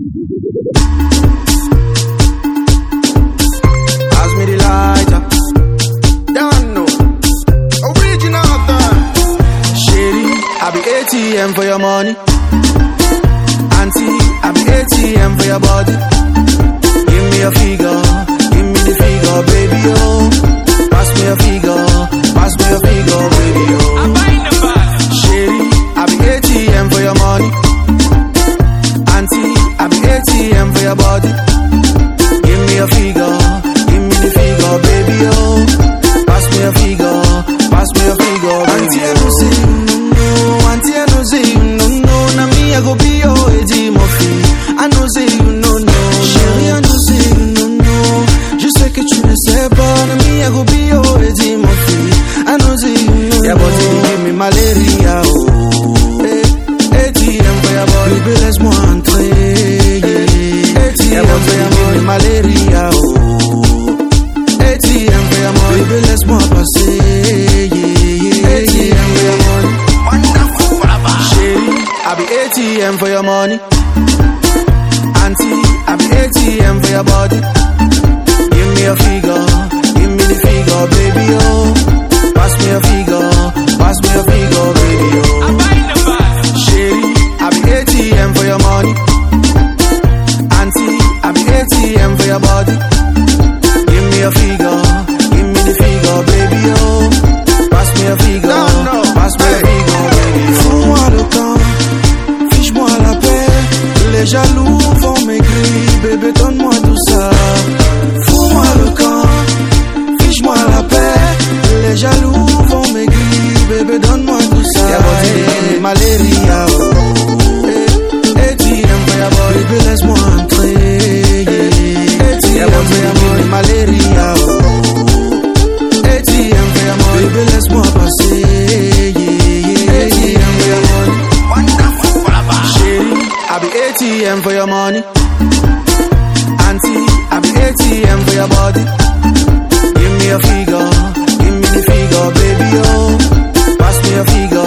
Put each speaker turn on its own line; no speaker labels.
Pass me the lighter. Don't know. Original thing. Shady, I be ATM for your money. Auntie, I be ATM for your body. Give me a figure, give me the figure, baby, oh. Pass me a figure, baby, oh.
I'm buying the bus.
Shady, I be ATM for your money. Auntie, I be ATM for your body. Give me a figure, give me the figure, baby, oh. Pass me a figure, baby, auntie, I know say you know, auntie, I know say you know, na me I go be your AD Murphy. I know say you know, chérie, I know say you know, je sais que tu ne sais pas, na me I go be your AD Murphy. I know say you know, your body give me malaria, oh. ATM for your body, baby, laisse-moi entrer, yeah. ATM for your body, malaria, oh. ATM for your body, baby, laisse-moi passer, yeah. ATM for your money,
Wonderful, brother.
chérie, I be ATM for your money. Auntie, I be ATM for your body. Give me a figure, give me the figure, baby, oh. Pass me a figure, baby, oh.
I'm buying the bus.
Shady, I be ATM for your money. Auntie, I be ATM for your body. Give me a figure, give me the figure, baby, oh. Pass me a figure, baby, oh. Fous-moi le camp, fiche-moi la paix. Les jaloux vont maigrir, bébé, donne-moi tout ça. Fous-moi le camp, fiche-moi la paix. Les jaloux vont maigrir, bébé, donne-moi tout ça. Malaria, oh. ATM for your body, baby, laisse-moi entrer, yeah. ATM for your body, malaria, oh. ATM for your body, baby, laisse-moi passer, yeah. ATM for your body,
Wonderful, brother.
chérie, I be ATM for your money. Auntie, I be ATM for your body. Give me a figure, give me the figure, baby, oh. Pass me a figure,